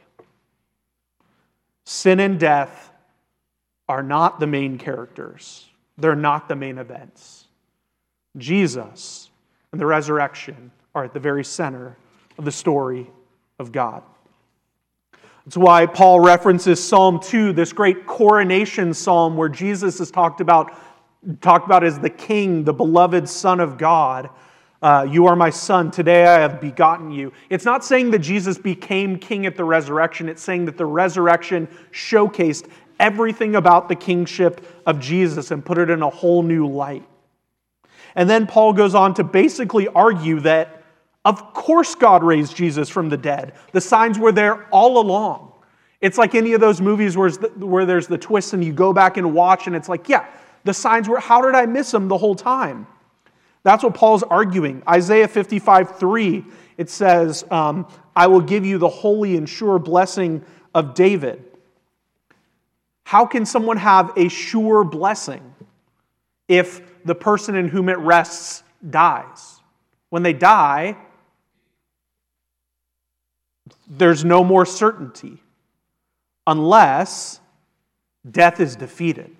Sin and death are not the main characters. They're not the main events. Jesus and the resurrection are at the very center of the story of God. That's why Paul references Psalm 2, this great coronation psalm where Jesus is talked about as the King, the beloved Son of God. You are my Son, today I have begotten you. It's not saying that Jesus became king at the resurrection. It's saying that the resurrection showcased everything about the kingship of Jesus and put it in a whole new light. And then Paul goes on to basically argue that, of course God raised Jesus from the dead. The signs were there all along. It's like any of those movies where there's the twist and you go back and watch and it's like, yeah, the signs were, how did I miss them the whole time? That's what Paul's arguing. Isaiah 55:3, it says, I will give you the holy and sure blessing of David. How can someone have a sure blessing if the person in whom it rests dies? When they die, there's no more certainty unless death is defeated.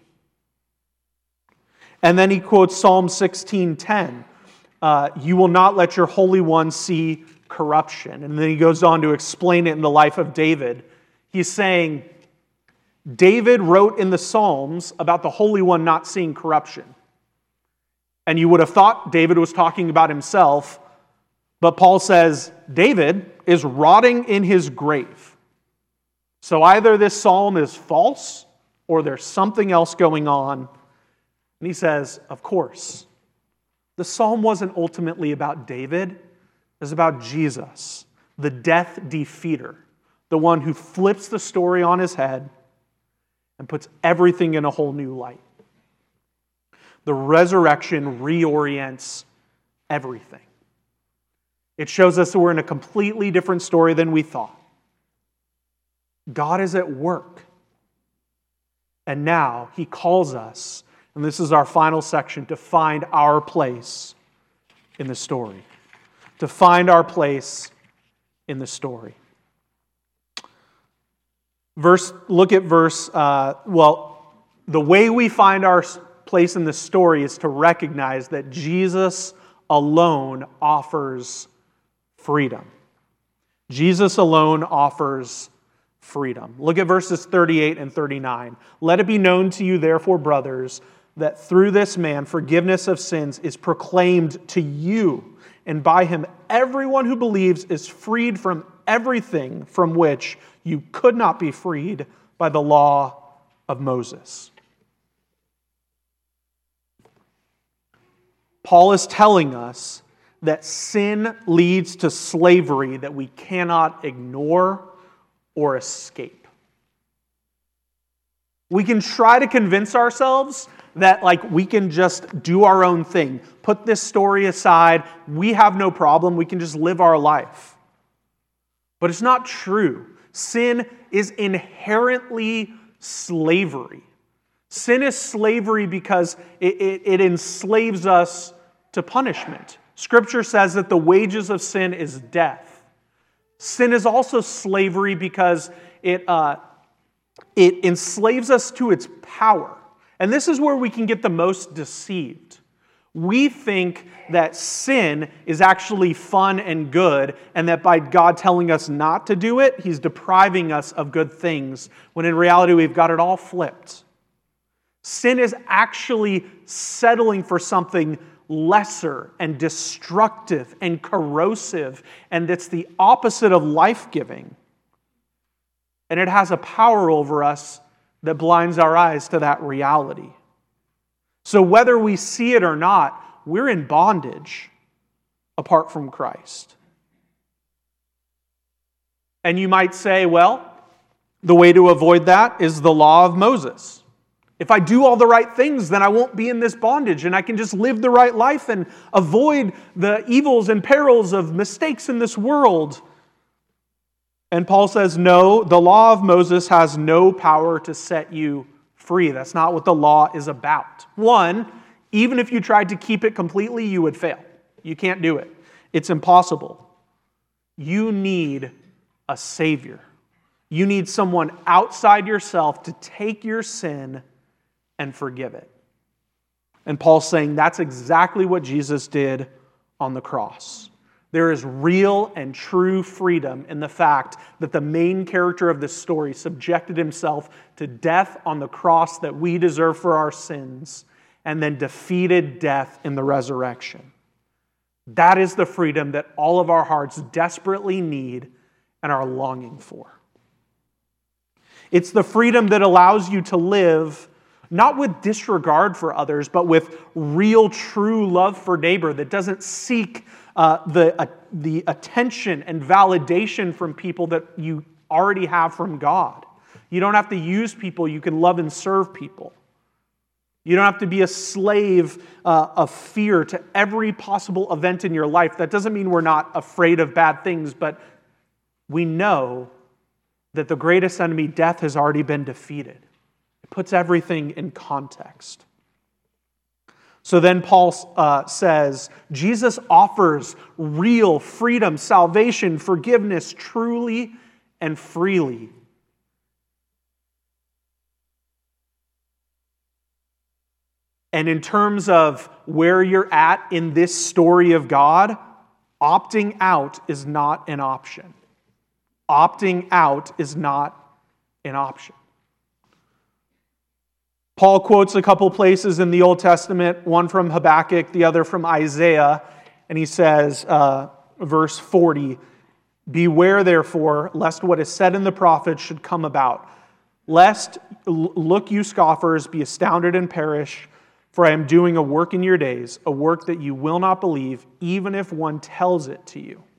And then he quotes Psalm 16:10. You will not let your Holy One see corruption. And then he goes on to explain it in the life of David. He's saying, David wrote in the Psalms about the Holy One not seeing corruption. And you would have thought David was talking about himself, but Paul says David is rotting in his grave. So either this psalm is false or there's something else going on. And he says, of course, the psalm wasn't ultimately about David. It was about Jesus, the death defeater, the one who flips the story on his head and puts everything in a whole new light. The resurrection reorients everything. It shows us that we're in a completely different story than we thought. God is at work. And now he calls us, and this is our final section, to find our place in the story. To find our place in the story. Look at verse, the way we find our place in the story is to recognize that Jesus alone offers freedom. Jesus alone offers freedom. Look at verses 38 and 39. Let it be known to you, therefore, brothers, that through this man forgiveness of sins is proclaimed to you, and by him everyone who believes is freed from everything from which you could not be freed by the law of Moses. Paul is telling us that sin leads to slavery that we cannot ignore or escape. We can try to convince ourselves that we can just do our own thing. Put this story aside. We have no problem. We can just live our life. But it's not true. Sin is inherently slavery. Sin is slavery because it enslaves us to punishment. Scripture says that the wages of sin is death. Sin is also slavery because it enslaves us to its power. And this is where we can get the most deceived. We think that sin is actually fun and good, and that by God telling us not to do it, He's depriving us of good things, when in reality we've got it all flipped. Sin is actually settling for something lesser and destructive and corrosive, and it's the opposite of life-giving. And it has a power over us that blinds our eyes to that reality. So whether we see it or not, we're in bondage apart from Christ. And you might say, well, the way to avoid that is the law of Moses. If I do all the right things, then I won't be in this bondage, and I can just live the right life and avoid the evils and perils of mistakes in this world. And Paul says, no, the law of Moses has no power to set you free. That's not what the law is about. One, even if you tried to keep it completely, you would fail. You can't do it. It's impossible. You need a Savior. You need someone outside yourself to take your sin and forgive it. And Paul's saying that's exactly what Jesus did on the cross. There is real and true freedom in the fact that the main character of this story subjected himself to death on the cross that we deserve for our sins, and then defeated death in the resurrection. That is the freedom that all of our hearts desperately need and are longing for. It's the freedom that allows you to live not with disregard for others, but with real, true love for neighbor that doesn't seek the attention and validation from people that you already have from God. You don't have to use people. You can love and serve people. You don't have to be a slave of fear to every possible event in your life. That doesn't mean we're not afraid of bad things, but we know that the greatest enemy, death, has already been defeated. It puts everything in context. So then Paul says, Jesus offers real freedom, salvation, forgiveness, truly and freely. And in terms of where you're at in this story of God, opting out is not an option. Opting out is not an option. Paul quotes a couple places in the Old Testament, one from Habakkuk, the other from Isaiah, and he says, verse 40, "Beware therefore, lest what is said in the prophets should come about. Lest, look you scoffers, be astounded and perish, for I am doing a work in your days, a work that you will not believe, even if one tells it to you."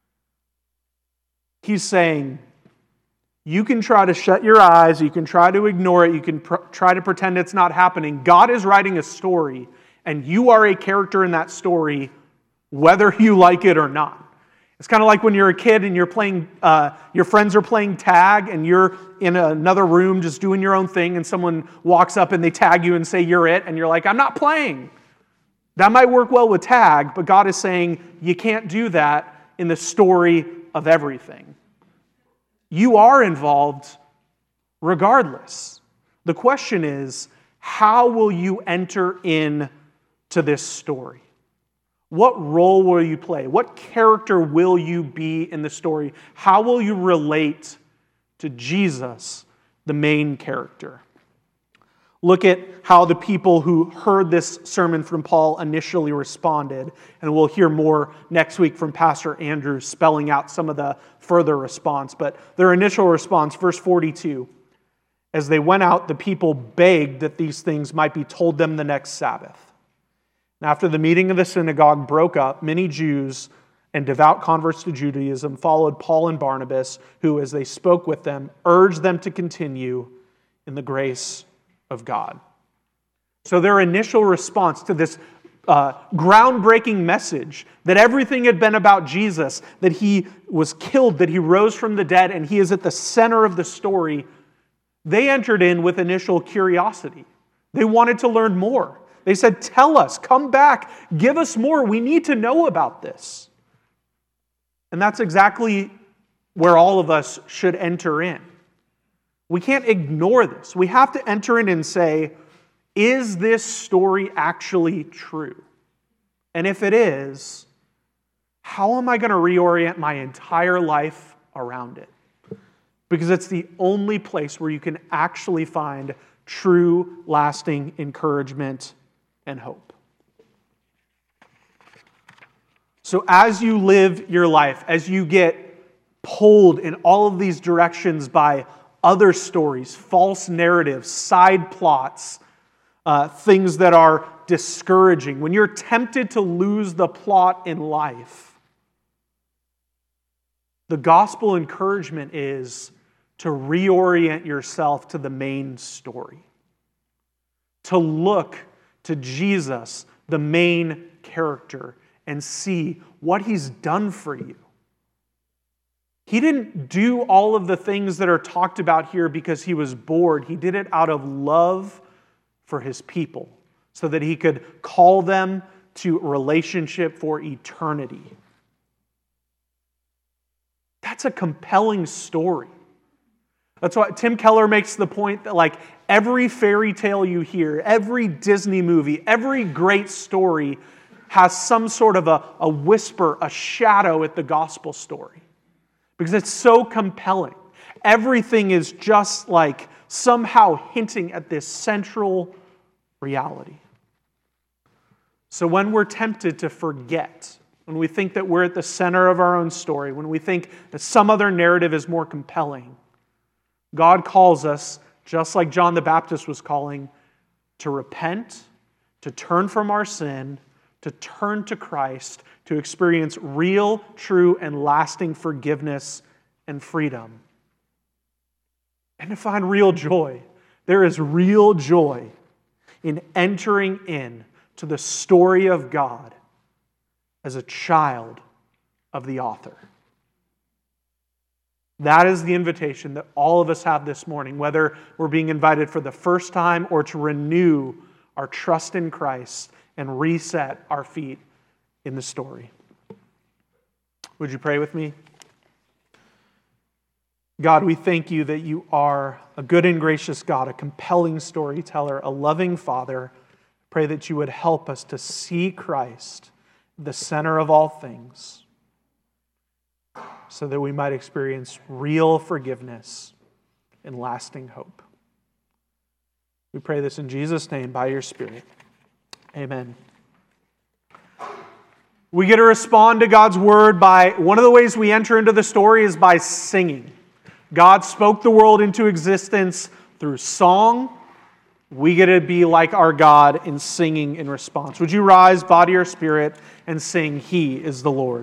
He's saying, you can try to shut your eyes, you can try to ignore it, you can try to pretend it's not happening. God is writing a story, and you are a character in that story, whether you like it or not. It's kind of like when you're a kid and you're playing, your friends are playing tag, and you're in another room just doing your own thing, and someone walks up and they tag you and say you're it, and you're like, I'm not playing. That might work well with tag, but God is saying you can't do that in the story of everything. You are involved regardless. The question is, how will you enter into this story? What role will you play? What character will you be in the story? How will you relate to Jesus, the main character? Look at how the people who heard this sermon from Paul initially responded, and we'll hear more next week from Pastor Andrew spelling out some of the further response. But their initial response, verse 42, "As they went out, the people begged that these things might be told them the next Sabbath. And after the meeting of the synagogue broke up, many Jews and devout converts to Judaism followed Paul and Barnabas, who, as they spoke with them, urged them to continue in the grace of God." So their initial response to this groundbreaking message that everything had been about Jesus, that he was killed, that he rose from the dead, and he is at the center of the story, they entered in with initial curiosity. They wanted to learn more. They said, tell us, come back, give us more. We need to know about this. And that's exactly where all of us should enter in. We can't ignore this. We have to enter in and say, is this story actually true? And if it is, how am I going to reorient my entire life around it? Because it's the only place where you can actually find true, lasting encouragement and hope. So as you live your life, as you get pulled in all of these directions by other stories, false narratives, side plots, things that are discouraging, when you're tempted to lose the plot in life, the gospel encouragement is to reorient yourself to the main story, to look to Jesus, the main character, and see what He's done for you. He didn't do all of the things that are talked about here because He was bored. He did it out of love for His people so that He could call them to relationship for eternity. That's a compelling story. That's why Tim Keller makes the point that like every fairy tale you hear, every Disney movie, every great story has some sort of a whisper, a shadow at the gospel story. Because it's so compelling. Everything is just like somehow hinting at this central reality. So when we're tempted to forget, when we think that we're at the center of our own story, when we think that some other narrative is more compelling, God calls us, just like John the Baptist was calling, to repent, to turn from our sin, to turn to Christ, to experience real, true, and lasting forgiveness and freedom. And to find real joy. There is real joy in entering in to the story of God as a child of the author. That is the invitation that all of us have this morning, whether we're being invited for the first time or to renew our trust in Christ and reset our feet in the story. Would you pray with me? God, we thank You that You are a good and gracious God, a compelling storyteller, a loving Father. Pray that You would help us to see Christ, the center of all things, so that we might experience real forgiveness and lasting hope. We pray this in Jesus' name by Your Spirit. Amen. We get to respond to God's word by, one of the ways we enter into the story is by singing. God spoke the world into existence through song. We get to be like our God in singing in response. Would you rise, body or spirit, and sing, He is the Lord.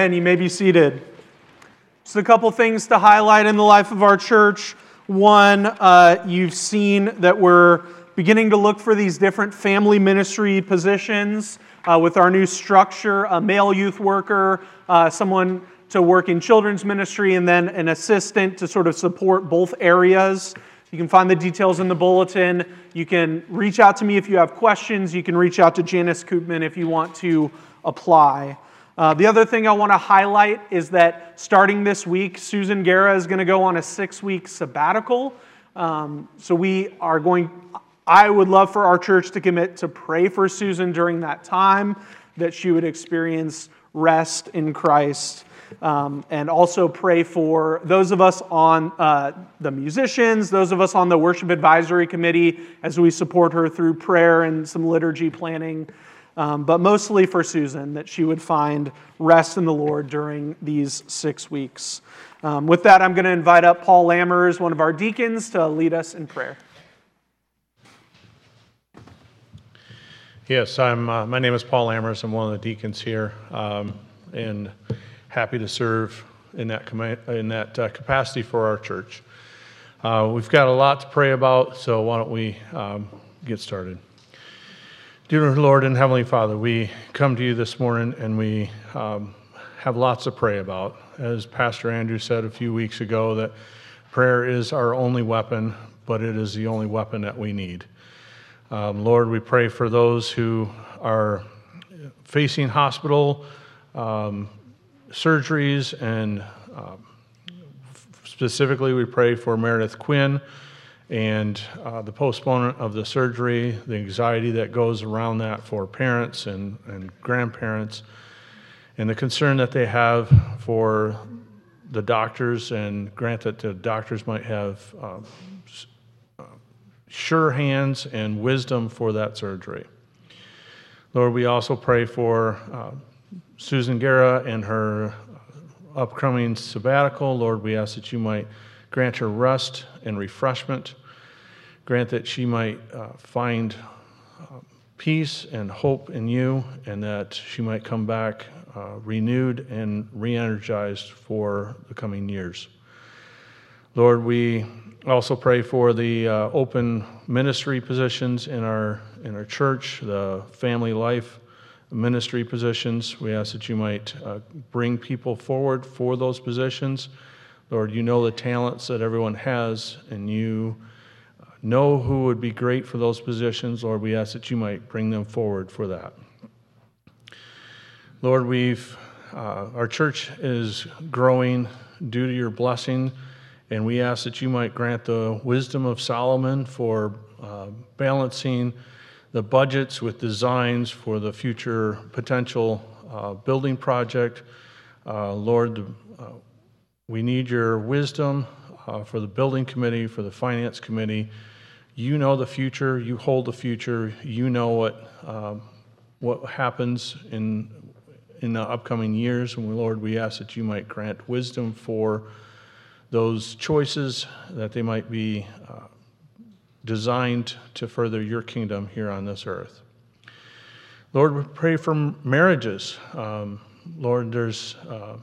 Amen. You may be seated. Just a couple things to highlight in the life of our church. One, you've seen that we're beginning to look for these different family ministry positions with our new structure, a male youth worker, someone to work in children's ministry, and then an assistant to sort of support both areas. You can find the details in the bulletin. You can reach out to me if you have questions. You can reach out to Janice Koopman if you want to apply. The other thing I want to highlight is that starting this week, Susan Guerra is going to go on a 6-week sabbatical. I would love for our church to commit to pray for Susan during that time, that she would experience rest in Christ. And also pray for those of us on the musicians, those of us on the worship advisory committee as we support her through prayer and some liturgy planning. But mostly for Susan, that she would find rest in the Lord during these 6 weeks. With that, I'm going to invite up Paul Lammers, one of our deacons, to lead us in prayer. Yes, my name is Paul Lammers. I'm one of the deacons here, and happy to serve in that capacity for our church. We've got a lot to pray about, so why don't we get started. Dear Lord and Heavenly Father, we come to you this morning and we have lots to pray about. As Pastor Andrew said a few weeks ago, that prayer is our only weapon, but it is the only weapon that we need. Lord, we pray for those who are facing hospital surgeries, and specifically we pray for Meredith Quinn and the postponement of the surgery, the anxiety that goes around that for parents and grandparents, and the concern that they have for the doctors, and grant that the doctors might have sure hands and wisdom for that surgery. Lord, we also pray for Susan Guerra and her upcoming sabbatical. Lord, we ask that you might grant her rest and refreshment. Grant that she might find peace and hope in you, and that she might come back renewed and re-energized for the coming years. Lord, we also pray for the open ministry positions in our church, the family life ministry positions. We ask that you might bring people forward for those positions. Lord, you know the talents that everyone has, and you know who would be great for those positions. Lord, we ask that you might bring them forward for that. Lord, our church is growing due to your blessing, and we ask that you might grant the wisdom of Solomon for balancing the budgets with designs for the future potential building project. Lord, we need your wisdom for the building committee, for the finance committee. You know the future. You hold the future. You know what happens in the upcoming years. And Lord, we ask that you might grant wisdom for those choices, that they might be designed to further your kingdom here on this earth. Lord, we pray for marriages. Lord, there's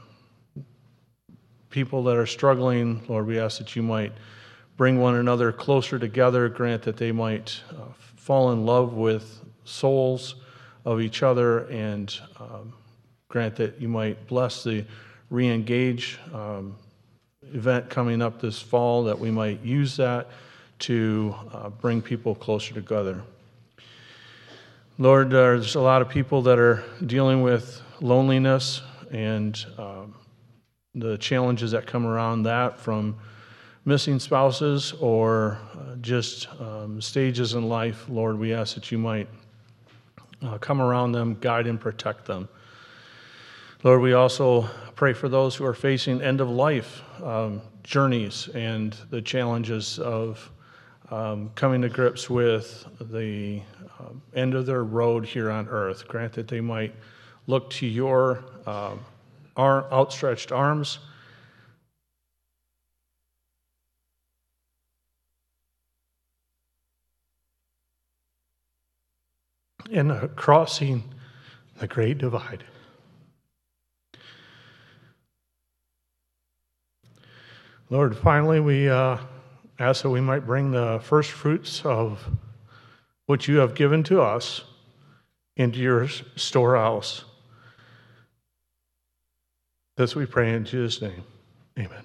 people that are struggling. Lord, we ask that you might bring one another closer together. Grant that they might fall in love with souls of each other, and grant that you might bless the re-engage event coming up this fall, that we might use that to bring people closer together. Lord, there's a lot of people that are dealing with loneliness and the challenges that come around that, from missing spouses or just stages in life. Lord, we ask that you might come around them, guide and protect them. Lord, we also pray for those who are facing end-of-life journeys and the challenges of coming to grips with the end of their road here on earth. Grant that they might look to your outstretched arms in crossing the great divide. Lord, finally, we ask that we might bring the first fruits of what you have given to us into your storehouse. This we pray in Jesus' name. Amen.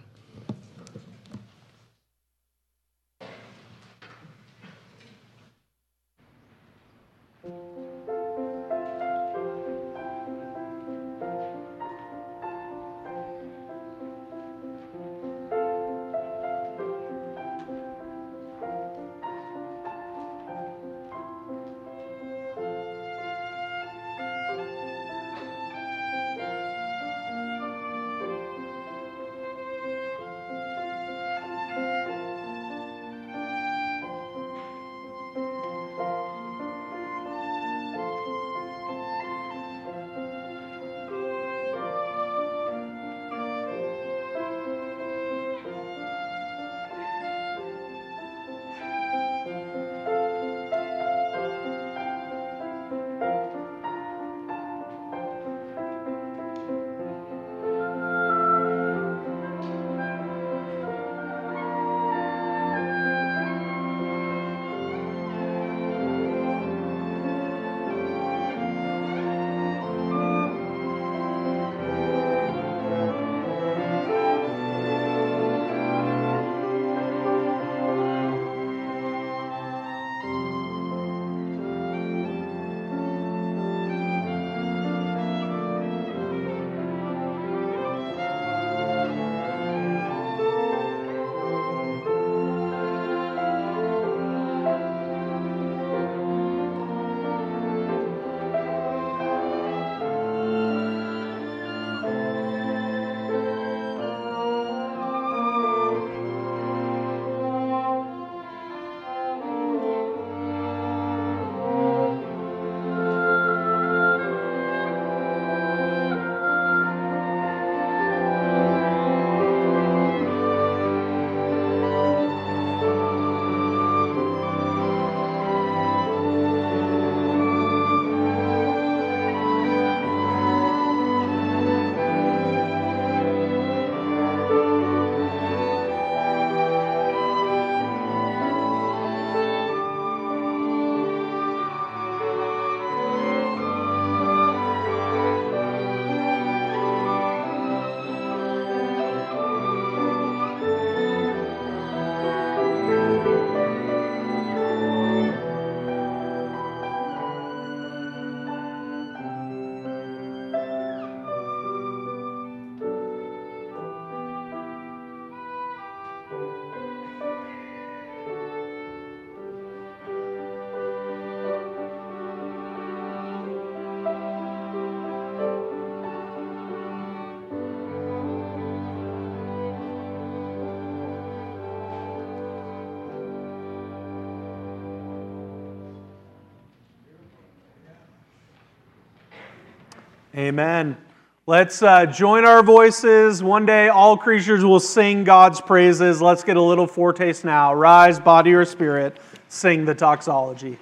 Amen. Let's join our voices. One day all creatures will sing God's praises. Let's get a little foretaste now. Rise, body or spirit, sing the doxology.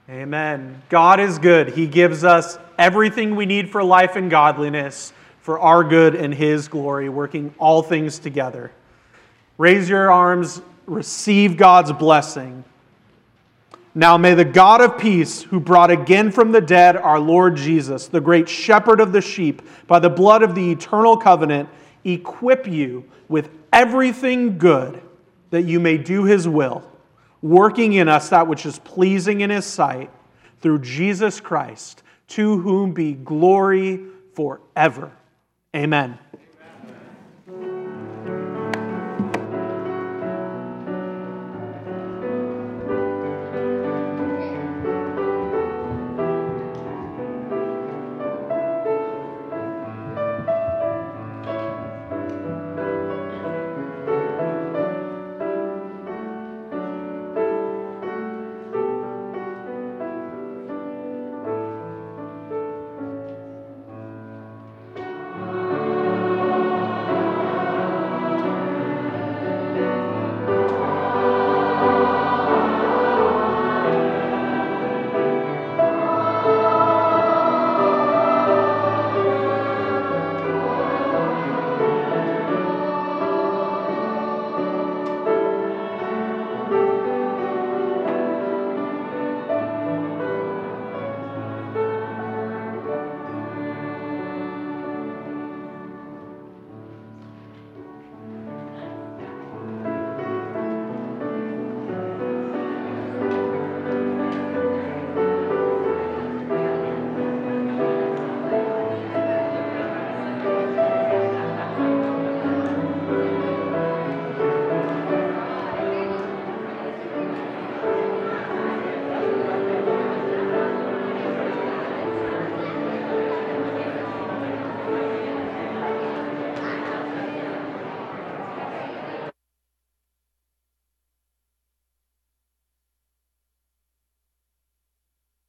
Amen. God is good. He gives us everything we need for life and godliness, for our good and His glory, working all things together. Raise your arms, receive God's blessing. Now may the God of peace, who brought again from the dead our Lord Jesus, the great shepherd of the sheep, by the blood of the eternal covenant, equip you with everything good, that you may do His will, working in us that which is pleasing in His sight, through Jesus Christ, to whom be glory forever. Amen.